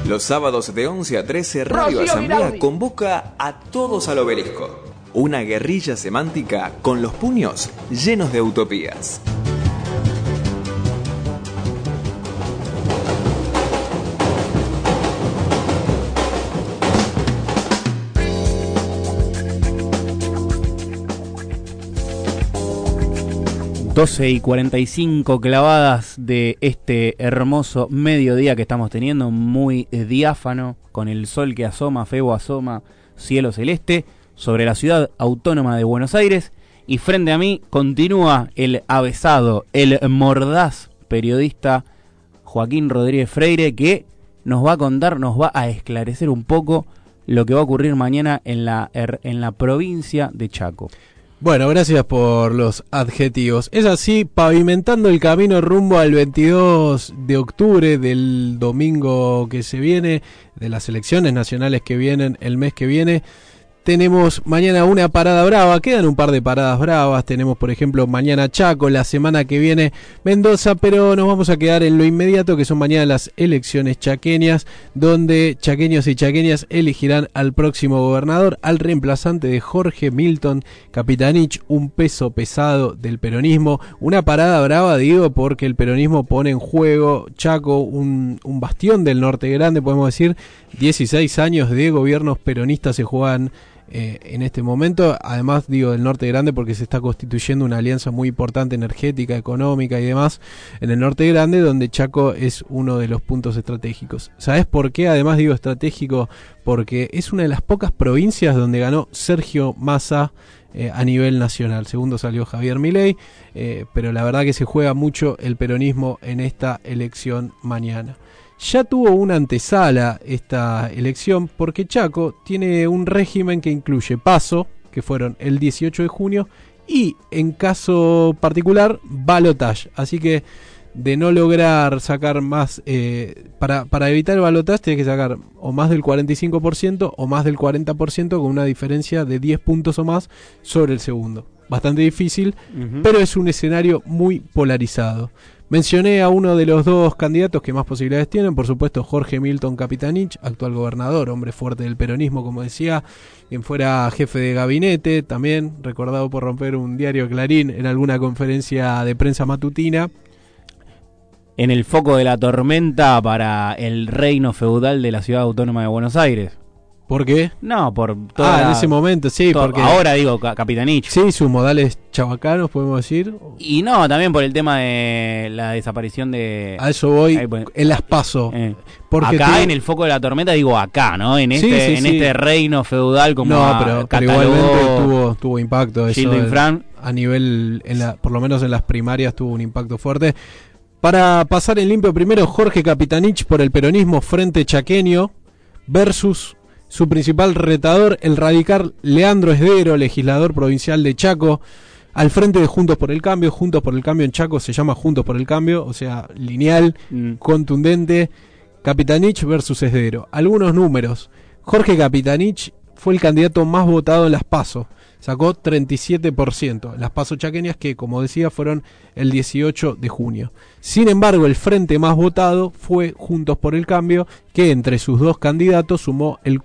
Los sábados de 11 a 13, Radio Asamblea convoca a todos al obelisco. Una guerrilla semántica con los puños llenos de utopías. y 45 clavadas de este hermoso mediodía que estamos teniendo, muy diáfano, con el sol que asoma, febo asoma, cielo celeste, sobre la ciudad autónoma de Buenos Aires, y frente a mí continúa el avesado, el mordaz periodista Joaquín Rodríguez Freire, que nos va a contar, nos va a esclarecer un poco lo que va a ocurrir mañana en la provincia de Chaco. Bueno, gracias por los adjetivos. Es así, pavimentando el camino rumbo al 22 de octubre del domingo que se viene, de las elecciones nacionales que vienen el mes que viene. Tenemos mañana una parada brava, quedan un par de paradas bravas, tenemos por ejemplo mañana Chaco, la semana que viene Mendoza, pero nos vamos a quedar en lo inmediato, que son mañana las elecciones chaqueñas, donde chaqueños y chaqueñas elegirán al próximo gobernador, al reemplazante de Jorge Milton Capitanich, un peso pesado del peronismo. Una parada brava, digo, porque el peronismo pone en juego Chaco, un bastión del norte grande, podemos decir. 16 años de gobiernos peronistas se juegan en este momento, además digo del norte grande porque se está constituyendo una alianza muy importante energética, económica y demás en el norte grande, donde Chaco es uno de los puntos estratégicos. ¿Sabes por qué? Además digo estratégico porque es una de las pocas provincias donde ganó Sergio Massa a nivel nacional. Segundo salió Javier Milei, pero la verdad que se juega mucho el peronismo en esta elección mañana. Ya tuvo una antesala esta elección porque Chaco tiene un régimen que incluye PASO, que fueron el 18 de junio, y en caso particular, balotage. Así que de no lograr sacar más, para evitar el balotage tienes que sacar o más del 45% o más del 40% con una diferencia de 10 puntos o más sobre el segundo. Bastante difícil, pero es un escenario muy polarizado. Mencioné a uno de los dos candidatos que más posibilidades tienen, por supuesto Jorge Milton Capitanich, actual gobernador, hombre fuerte del peronismo, como decía, quien fuera jefe de gabinete, también recordado por romper un diario Clarín en alguna conferencia de prensa matutina. En el foco de la tormenta para el reino feudal de la ciudad autónoma de Buenos Aires. ¿Por qué? No, por en ese momento, sí, porque ahora digo Capitanich. Sí, sus modales chabacanos, podemos decir. Y no, también por el tema de la desaparición de... A eso voy, en las PASO. Porque acá en el foco de la tormenta, digo acá, ¿no? En este reino feudal como pero igualmente tuvo impacto eso. Fran. A nivel, por lo menos en las primarias tuvo un impacto fuerte. Para pasar en limpio primero, Jorge Capitanich por el peronismo Frente Chaqueño versus su principal retador, el radical Leandro Esdero, legislador provincial de Chaco, al frente de Juntos por el Cambio. Juntos por el Cambio en Chaco se llama Juntos por el Cambio, o sea, lineal, contundente. Capitanich versus Esdero. Algunos números. Jorge Capitanich fue el candidato más votado en las PASO. Sacó 37%. Las PASO chaqueñas que, como decía, fueron el 18 de junio. Sin embargo, el frente más votado fue Juntos por el Cambio, que entre sus dos candidatos sumó el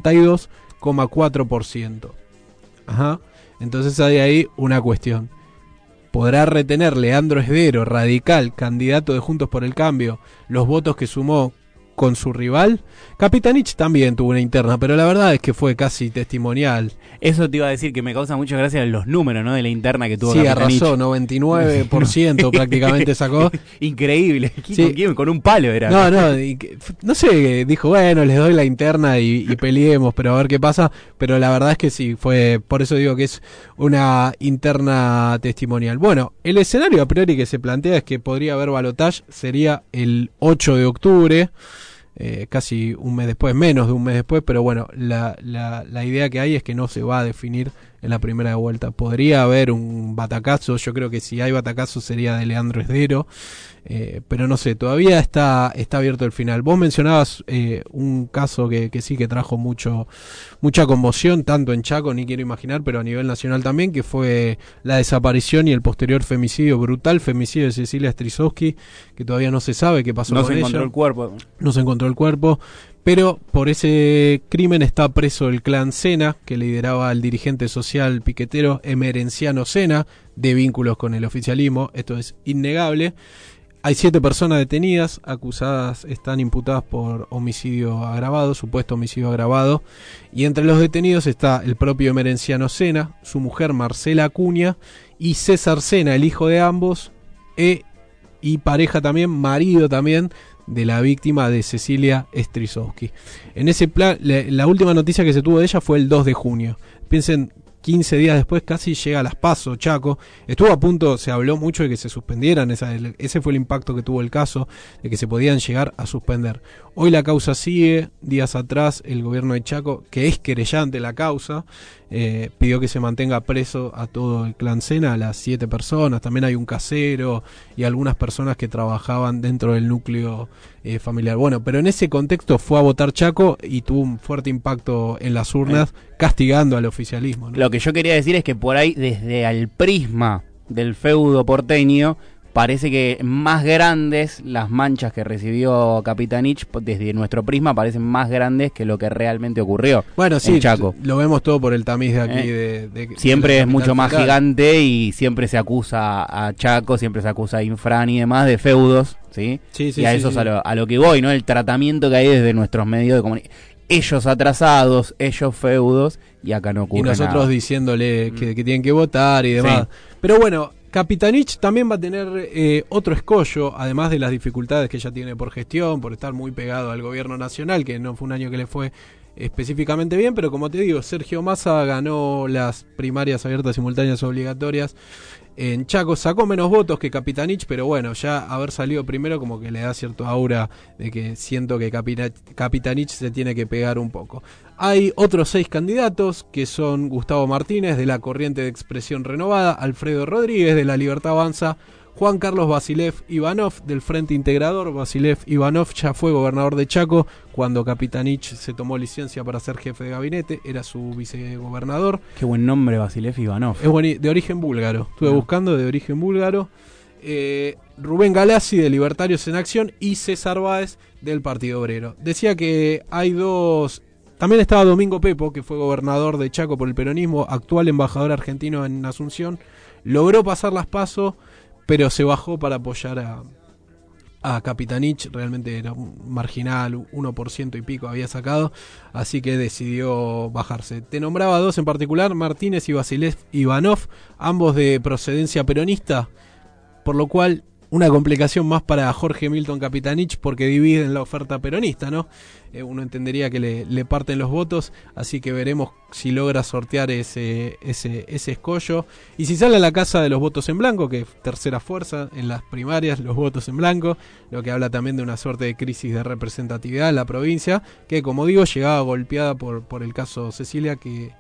42,4%. Ajá. Entonces hay ahí una cuestión. ¿Podrá retener Leandro Esdero, radical, candidato de Juntos por el Cambio, los votos que sumó con su rival? Capitanich también tuvo una interna, pero la verdad es que fue casi testimonial. Eso te iba a decir, que me causa mucha gracia los números, ¿no? De la interna que tuvo. Sí, Capitanich. Arrasó, 99% prácticamente sacó. Increíble. Sí. ¿Con quién? Con un palo era. No sé, dijo, bueno, les doy la interna y peleemos, pero a ver qué pasa. Pero la verdad es que sí, fue, por eso digo que es una interna testimonial. Bueno, el escenario a priori que se plantea es que podría haber balotage, sería el 8 de octubre. Casi un mes después, menos de un mes después, pero bueno, la idea que hay es que no se va a definir en la primera vuelta. Podría haber un batacazo, yo creo que si hay batacazo sería de Leandro Esdero, pero no sé, todavía está abierto el final. Vos mencionabas un caso que sí que trajo mucha conmoción, tanto en Chaco, ni quiero imaginar, pero a nivel nacional también, que fue la desaparición y el posterior brutal femicidio de Cecilia Strisowski, que todavía no se sabe qué pasó con ella. No se encontró el cuerpo. No se encontró el cuerpo. Pero por ese crimen está preso el clan Sena, que lideraba el dirigente social piquetero Emerenciano Sena, de vínculos con el oficialismo. Esto es innegable. Hay 7 personas detenidas, acusadas, están imputadas por homicidio agravado, supuesto homicidio agravado. Y entre los detenidos está el propio Emerenciano Sena, su mujer Marcela Acuña y César Sena, el hijo de ambos, y pareja también, marido también, de la víctima de Cecilia Strisowski. En ese plan, la última noticia que se tuvo de ella fue el 2 de junio. Piensen, 15 días después casi llega a las PASO, Chaco. Estuvo a punto, se habló mucho de que se suspendieran, ese fue el impacto que tuvo el caso, de que se podían llegar a suspender. Hoy la causa sigue. Días atrás el gobierno de Chaco, que es querellante la causa, pidió que se mantenga preso a todo el clan Sena, a las 7 personas. También hay un casero y algunas personas que trabajaban dentro del núcleo familiar. Bueno, pero en ese contexto fue a votar Chaco y tuvo un fuerte impacto en las urnas, castigando al oficialismo, ¿no? Lo que yo quería decir es que por ahí, desde el prisma del feudo porteño, parece que más grandes las manchas que recibió Capitanich, desde nuestro prisma, parecen más grandes que lo que realmente ocurrió. Bueno, sí, en Chaco. Lo vemos todo por el tamiz de aquí. Siempre de es mucho más federal. gigante y siempre se acusa a Chaco, siempre se acusa a Infran y demás de feudos, ¿sí? Sí, y a eso es a lo que voy, ¿no? El tratamiento que hay desde nuestros medios de comunicación. Ellos atrasados, ellos feudos, y acá no ocurre nada. Y nosotros diciéndole que tienen que votar y demás. Sí. Pero bueno, Capitanich también va a tener otro escollo, además de las dificultades que ya tiene por gestión, por estar muy pegado al gobierno nacional, que no fue un año que le fue específicamente bien, pero como te digo, Sergio Massa ganó las primarias abiertas simultáneas obligatorias en Chaco, sacó menos votos que Capitanich, pero bueno, ya haber salido primero como que le da cierto aura de que siento que Capitanich se tiene que pegar un poco. Hay otros 6 candidatos, que son Gustavo Martínez, de la Corriente de Expresión Renovada, Alfredo Rodríguez, de la Libertad Avanza, Juan Carlos Vasilev Ivanov, del Frente Integrador. Vasilev Ivanov ya fue gobernador de Chaco cuando Capitanich se tomó licencia para ser jefe de gabinete, era su vicegobernador. Qué buen nombre, Vasilev Ivanov. Es de origen búlgaro, estuve buscando, de origen búlgaro. Rubén Galassi, de Libertarios en Acción, y César Báez, del Partido Obrero. Decía que hay dos. También estaba Domingo Pepo, que fue gobernador de Chaco por el peronismo, actual embajador argentino en Asunción. Logró pasar las PASO, pero se bajó para apoyar a Capitanich. Realmente era un marginal, 1% y pico había sacado, así que decidió bajarse. Te nombraba 2 en particular, Martínez y Vasilev Ivanov, ambos de procedencia peronista, por lo cual una complicación más para Jorge Milton Capitanich, porque dividen la oferta peronista, ¿no? Uno entendería que le parten los votos, así que veremos si logra sortear ese escollo. Y si sale a la casa de los votos en blanco, que es tercera fuerza en las primarias, los votos en blanco, lo que habla también de una suerte de crisis de representatividad en la provincia, que como digo, llegaba golpeada por el caso Cecilia, que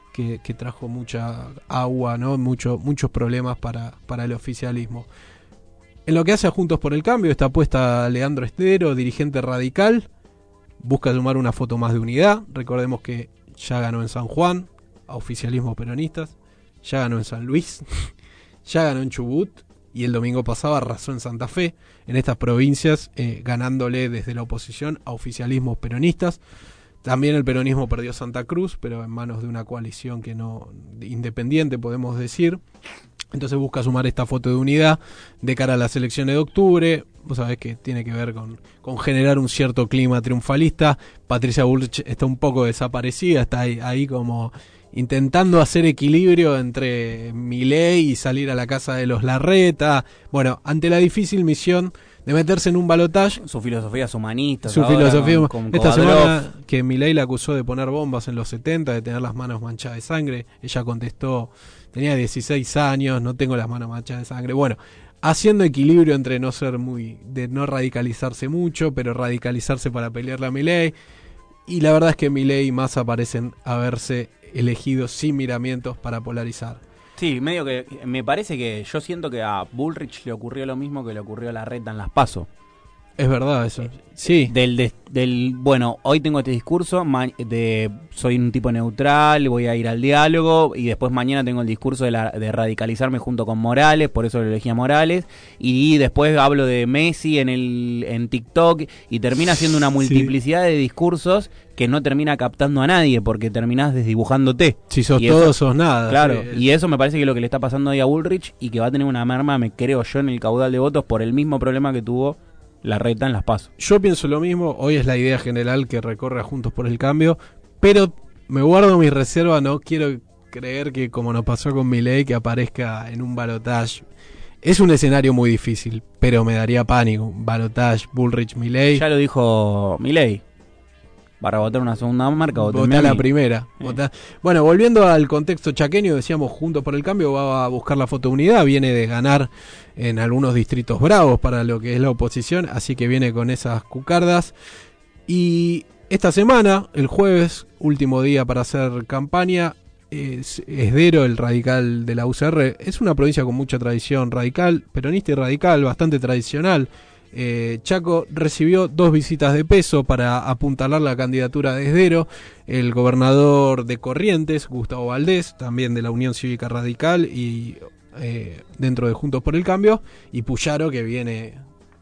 trajo mucha agua, ¿no? Muchos problemas para el oficialismo. En lo que hace a Juntos por el Cambio, está puesta Leandro Estero, dirigente radical, busca sumar una foto más de unidad. Recordemos que ya ganó en San Juan, a oficialismos peronistas, ya ganó en San Luis, ya ganó en Chubut, y el domingo pasado arrasó en Santa Fe, en estas provincias, ganándole desde la oposición a oficialismos peronistas. También el peronismo perdió Santa Cruz, pero en manos de una coalición que no independiente, podemos decir. Entonces busca sumar esta foto de unidad de cara a las elecciones de octubre. Vos sabés que tiene que ver con generar un cierto clima triunfalista. Patricia Bullrich está un poco desaparecida, está ahí como intentando hacer equilibrio entre Milei y salir a la casa de los Larreta. Bueno, ante la difícil misión de meterse en un balotaje. Su filosofía es humanista. Su filosofía. Esta semana que Milei la acusó de poner bombas en los 70, de tener las manos manchadas de sangre. Ella contestó, tenía 16 años, no tengo las manos manchadas de sangre. Bueno, haciendo equilibrio entre de no radicalizarse mucho, pero radicalizarse para pelearle a Milei. Y la verdad es que Milei y Massa parecen haberse elegido sin miramientos para polarizar. Sí, medio que me parece que yo siento que a Bullrich le ocurrió lo mismo que le ocurrió a Larreta en las PASO. Es verdad eso. Sí. Bueno, hoy tengo este discurso, soy un tipo neutral, voy a ir al diálogo, y después mañana tengo el discurso de radicalizarme junto con Morales, por eso lo elegí a Morales, y después hablo de Messi en TikTok, y termina siendo una multiplicidad de discursos que no termina captando a nadie, porque terminás desdibujándote. Si sos todo, sos nada. Claro, y eso me parece que es lo que le está pasando hoy a Bullrich, y que va a tener una merma, me creo yo, en el caudal de votos por el mismo problema que tuvo Larreta en las PASO. Yo pienso lo mismo, hoy es la idea general que recorre a Juntos por el Cambio, pero me guardo mi reserva, no quiero creer que como nos pasó con Milei, que aparezca en un balotaje. Es un escenario muy difícil, pero me daría pánico, balotaje, Bullrich, Milei. Ya lo dijo Milei. Para votar una segunda marca, votá la primera. Bueno, volviendo al contexto chaqueño, decíamos Juntos por el Cambio va a buscar la fotounidad, viene de ganar en algunos distritos bravos para lo que es la oposición, así que viene con esas cucardas. Y esta semana, el jueves, último día para hacer campaña, Esdero, el radical de la UCR, es una provincia con mucha tradición radical, peronista y radical, bastante tradicional. Chaco recibió 2 visitas de peso para apuntalar la candidatura de Esdero, el gobernador de Corrientes, Gustavo Valdés, también de la Unión Cívica Radical y dentro de Juntos por el Cambio, y Puyaro, que viene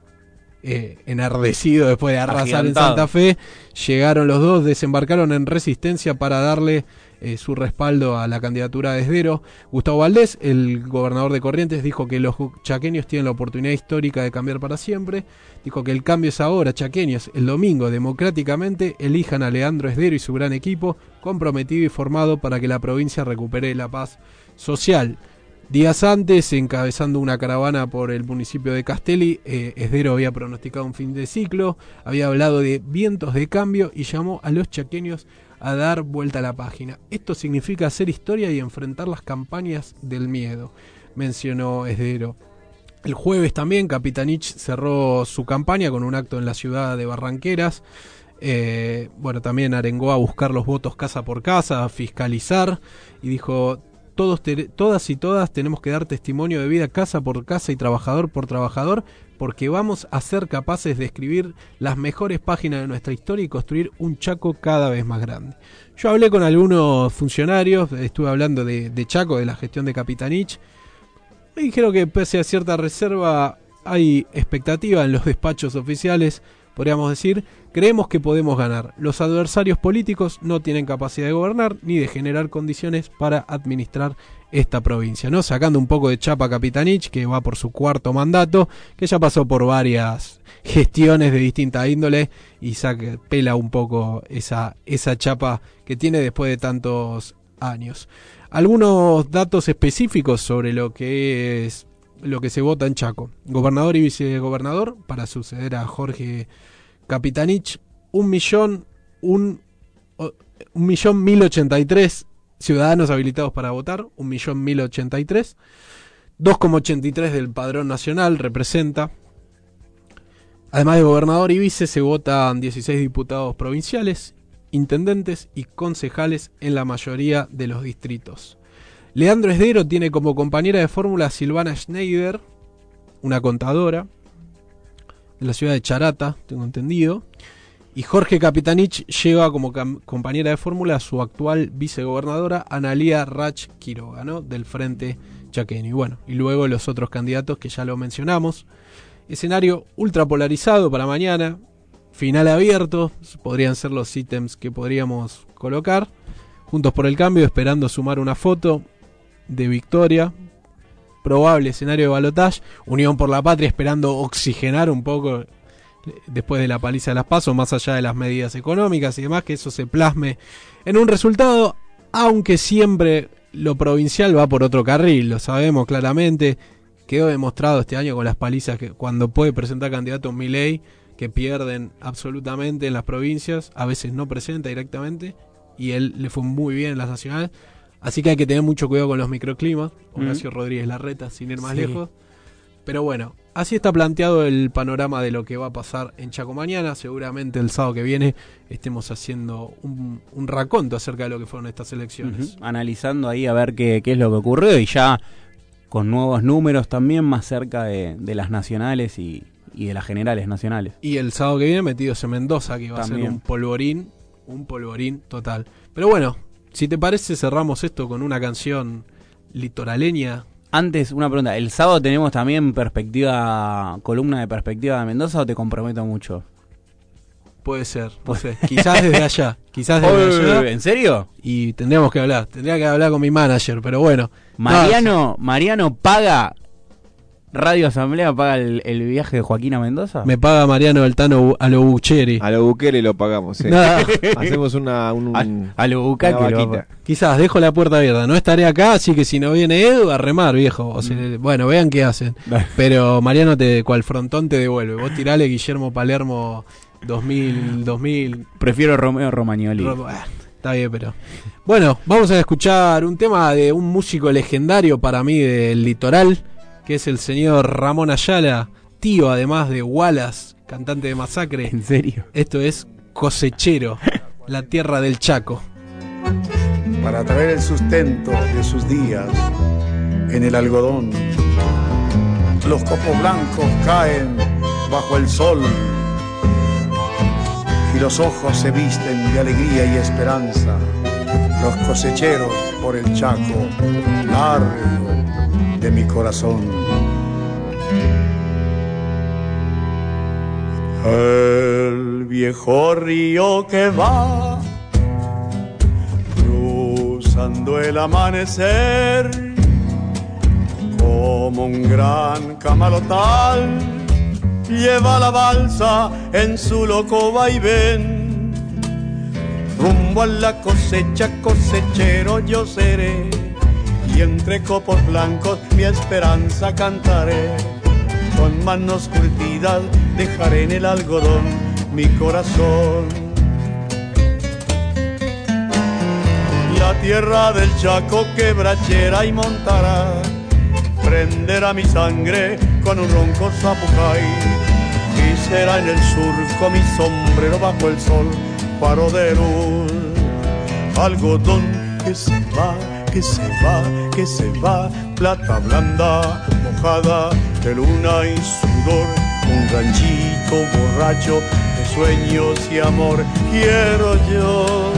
enardecido después de arrasar en Santa Fe. Llegaron los dos, desembarcaron en Resistencia para darle su respaldo a la candidatura de Esdero. Gustavo Valdés, el gobernador de Corrientes, dijo que los chaqueños tienen la oportunidad histórica de cambiar para siempre. Dijo que el cambio es ahora, chaqueños, el domingo, democráticamente, elijan a Leandro Esdero y su gran equipo, comprometido y formado para que la provincia recupere la paz social. Días antes, encabezando una caravana por el municipio de Castelli, Esdero había pronosticado un fin de ciclo, había hablado de vientos de cambio y llamó a los chaqueños a dar vuelta a la página. Esto significa hacer historia y enfrentar las campañas del miedo, mencionó Esdero. El jueves también Capitanich cerró su campaña con un acto en la ciudad de Barranqueras. También arengó a buscar los votos casa por casa, a fiscalizar, y dijo: todas y todas tenemos que dar testimonio de vida casa por casa y trabajador por trabajador, porque vamos a ser capaces de escribir las mejores páginas de nuestra historia y construir un Chaco cada vez más grande. Yo hablé con algunos funcionarios, estuve hablando de Chaco, de la gestión de Capitanich, y dijeron que pese a cierta reserva hay expectativa en los despachos oficiales. Podríamos decir, creemos que podemos ganar. Los adversarios políticos no tienen capacidad de gobernar ni de generar condiciones para administrar esta provincia, ¿no? Sacando un poco de chapa a Capitanich, que va por su 4º mandato, que ya pasó por varias gestiones de distinta índole y pela un poco esa chapa que tiene después de tantos años. Algunos datos específicos sobre lo que se vota en Chaco. Gobernador y vicegobernador para suceder a Jorge Capitanich, 1.000.083 ciudadanos habilitados para votar, 1.000.083, 2,83 del padrón nacional representa. Además de gobernador y vice, se votan 16 diputados provinciales, intendentes y concejales en la mayoría de los distritos. Leandro Esdero tiene como compañera de fórmula a Silvana Schneider, una contadora de la ciudad de Charata, tengo entendido. Y Jorge Capitanich lleva como compañera de fórmula a su actual vicegobernadora, Analía Rach Quiroga, ¿no? Del Frente Chaqueño. Y bueno, y luego los otros candidatos que ya lo mencionamos. Escenario ultra polarizado para mañana. Final abierto, podrían ser los ítems que podríamos colocar. Juntos por el Cambio esperando sumar una foto de victoria, probable escenario de balotaje. Unión por la Patria esperando oxigenar un poco después de la paliza de las PASO, más allá de las medidas económicas y demás, que eso se plasme en un resultado, aunque siempre lo provincial va por otro carril, lo sabemos claramente. Quedó demostrado este año con las palizas que cuando puede presentar candidatos Milei, que pierden absolutamente en las provincias, a veces no presenta directamente, y él le fue muy bien en las nacionales. Así que hay que tener mucho cuidado con los microclimas. Horacio Rodríguez Larreta, sin ir más lejos. Pero bueno, así está planteado el panorama de lo que va a pasar en Chaco mañana. Seguramente el sábado que viene estemos haciendo un raconto acerca de lo que fueron estas elecciones. Analizando ahí a ver qué es lo que ocurrió, y ya con nuevos números también más cerca de las nacionales y y de las generales nacionales. Y el sábado que viene metidos en Mendoza, que va También. a ser un polvorín total. Pero bueno, si te parece cerramos esto con una canción litoraleña. Antes, una pregunta, ¿el sábado tenemos también columna de perspectiva de Mendoza o te comprometo mucho? Puede ser, no sé, quizás desde allá, allá. ¿En serio? Y tendría que hablar con mi manager, pero bueno. Mariano paga, Radio Asamblea paga el viaje de Joaquín a Mendoza. Me paga Mariano Beltano a lo Bucheri. A lo Bukele lo pagamos, hacemos a lo Bucaque. Quizás dejo la puerta abierta, no estaré acá, así que si no viene Edu, a remar, viejo. O sea, bueno, vean qué hacen. Pero Mariano cual frontón te devuelve. Vos tirale Guillermo Palermo 2000. Prefiero Romeo Romagnoli. Está bien, pero... Bueno, vamos a escuchar un tema de un músico legendario para mí del litoral, que es el señor Ramón Ayala, tío además de Wallace, cantante de Masacre. ¿En serio? Esto es Cosechero, la tierra del Chaco. Para traer el sustento de sus días en el algodón, los copos blancos caen bajo el sol y los ojos se visten de alegría y esperanza. Los cosecheros por el Chaco largo de mi corazón. El viejo río que va cruzando el amanecer como un gran camalotal, lleva la balsa en su loco vaivén. Rumbo a la cosecha, cosechero yo seré, y entre copos blancos mi esperanza cantaré. Con manos curtidas dejaré en el algodón mi corazón. La tierra del Chaco quebrachera y montará, prenderá mi sangre con un ronco zapucay, y será en el surco mi sombrero bajo el sol, faro de luz. Algodón que se va, que se va, que se va, plata blanda, mojada de luna y sudor, un ranchito borracho de sueños y amor quiero yo.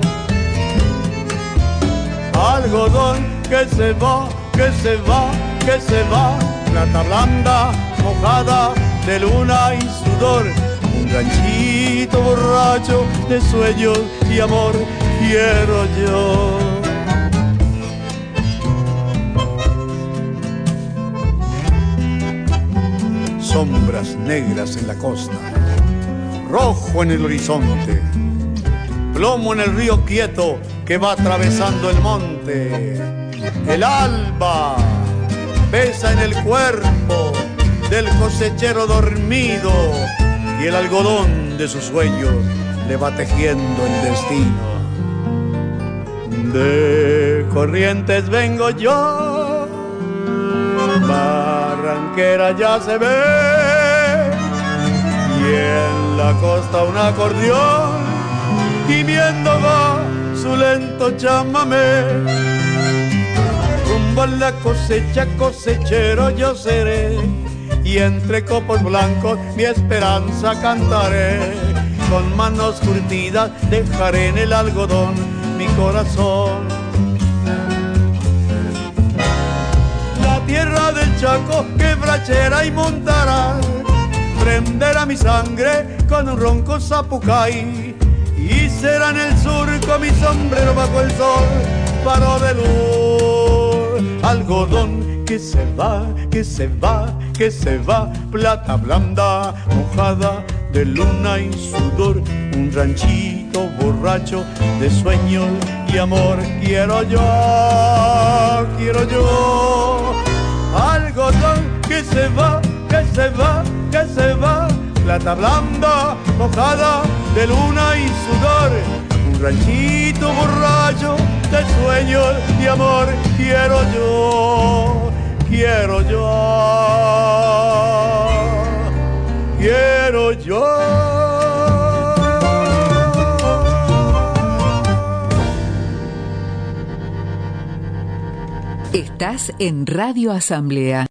Algodón que se va, que se va, que se va, plata blanda, mojada de luna y sudor, un ranchito borracho de sueños y amor quiero yo. Sombras negras en la costa, rojo en el horizonte, plomo en el río quieto que va atravesando el monte. El alba pesa en el cuerpo del cosechero dormido, y el algodón de sus sueños le va tejiendo el destino. De Corrientes vengo yo, Barranquera ya se ve, y en la costa un acordeón gimiendo va su lento chamamé. Rumbo a la cosecha, cosechero yo seré, y entre copos blancos mi esperanza cantaré. Con manos curtidas dejaré en el algodón mi corazón. La tierra del Chaco quebrachera y montará, prenderá mi sangre con un ronco zapucay, y será en el surco mi sombrero bajo el sol, faro de luz. Algodón que se va, que se va, que se va, plata blanda, mojada de luna y sudor, un ranchito borracho de sueños y amor quiero yo, quiero yo. Algodón que se va, que se va, que se va, plata blanda, mojada de luna y sudor, un ranchito borracho de sueños y amor quiero yo, quiero yo, quiero yo. Estás en Radio Asamblea.